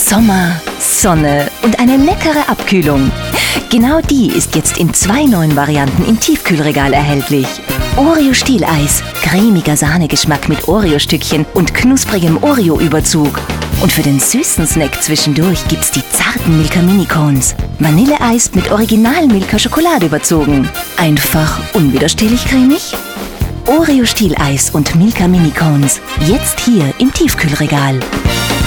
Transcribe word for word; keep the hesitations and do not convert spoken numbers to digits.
Sommer, Sonne und eine leckere Abkühlung. Genau die ist jetzt in zwei neuen Varianten im Tiefkühlregal erhältlich. Oreo-Stieleis, cremiger Sahnegeschmack mit Oreo-Stückchen und knusprigem Oreo-Überzug. Und für den süßen Snack zwischendurch gibt's die zarten Milka Mini-Cones. Vanilleeis mit original Milka Schokolade überzogen. Einfach unwiderstehlich cremig? Oreo-Stieleis und Milka Mini-Cones. Jetzt hier im Tiefkühlregal.